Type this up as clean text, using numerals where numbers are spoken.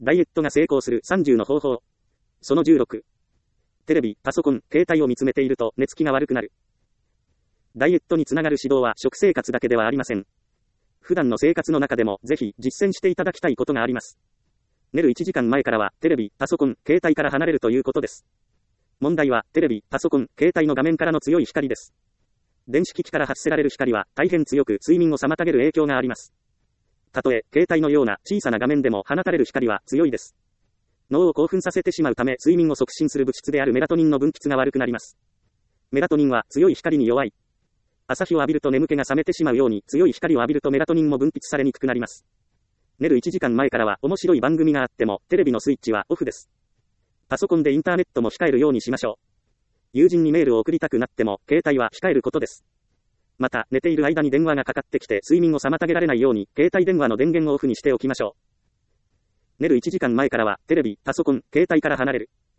ダイエットが成功する30の方法。その16。テレビ、パソコン、携帯を見つめていると寝つきが悪くなる。ダイエットにつながる指導は食生活だけではありません。普段の生活の中でもぜひ実践していただきたいことがあります。寝る1時間前からはテレビ、パソコン、携帯から離れるということです。問題はテレビ、パソコン、携帯の画面からの強い光です。電子機器から発せられる光は大変強く睡眠を妨げる影響があります。たとえ携帯のような小さな画面でも放たれる光は強いです。脳を興奮させてしまうため睡眠を促進する物質であるメラトニンの分泌が悪くなります。メラトニンは強い光に弱い。朝日を浴びると眠気が覚めてしまうように強い光を浴びるとメラトニンも分泌されにくくなります。寝る1時間前からは面白い番組があってもテレビのスイッチはオフです。パソコンでインターネットも控えるようにしましょう。友人にメールを送りたくなっても携帯は控えることです。また寝ている間に電話がかかってきて睡眠を妨げられないように携帯電話の電源をオフにしておきましょう。寝る1時間前からはテレビ、パソコン、携帯から離れる。